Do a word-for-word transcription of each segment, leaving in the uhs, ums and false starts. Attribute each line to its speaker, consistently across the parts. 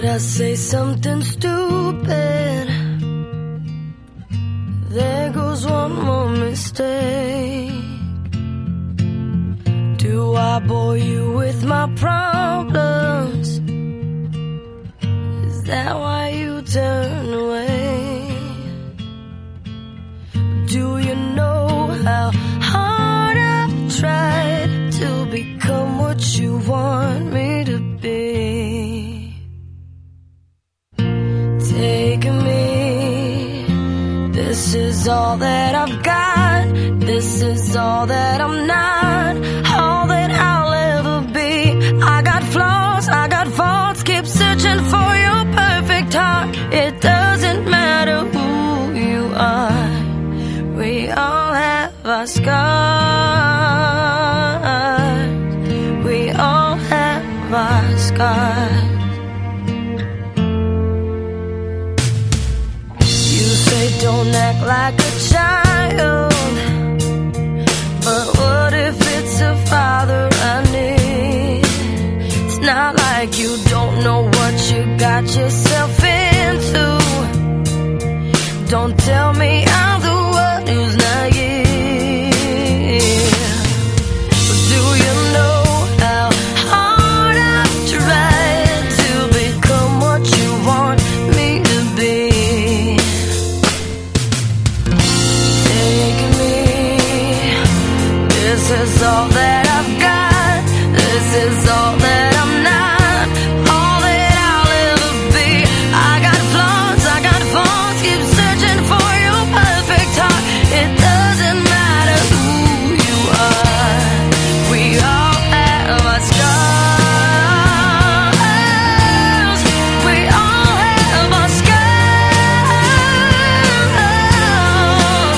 Speaker 1: Did I say something stupid? There goes one more mistake. Do I bore you with my problems? Is that why you turn away? Do you know how hard I've tried to become what you want me to be? Take me. This is all that I've got. This is all that I'm not. All that I'll ever be. I got flaws, I got faults. Keep searching for your perfect heart. It doesn't matter who you are. We all have our scars. We all have our scars. You say don't act like a child, but what if it's a father I need? It's not like you don't know what you got yourself into. Don't tell me I'm the one who's naive. Do you know how hard I've tried to become what you want me to be? Take me. This is all that I've got. This is all that I'm not. All that I'll ever be. I got flaws, I got faults. Keep searching for your perfect heart. It doesn't matter who you are. We all have our scars. We all have our scars.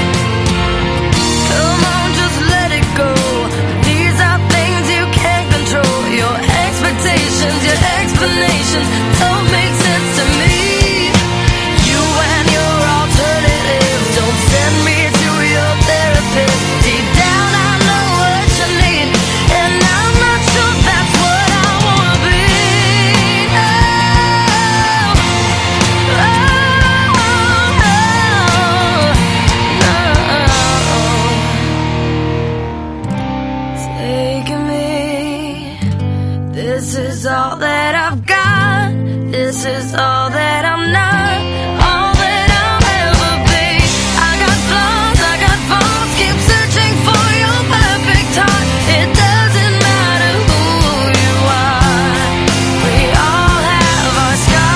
Speaker 1: Come on, just let it go. These are things you can't control. Your expectations, your explanations don't make sense to me. You and your alternatives don't send me to your therapist. Deep down I know what you need, and I'm not sure that's what I wanna be. Oh, oh, oh, no. Take me. This is all that I've got. This is all that I'm not. All that I'll ever be. I got flaws, I got faults. Keep searching for your perfect heart. It doesn't matter who you are. We all have our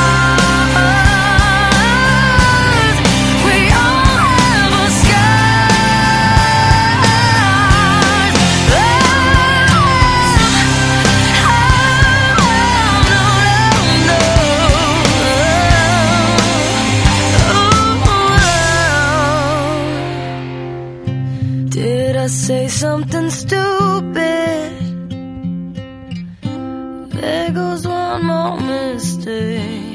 Speaker 1: scars. We all have our scars. Oh, did I say something stupid? There goes one more mistake.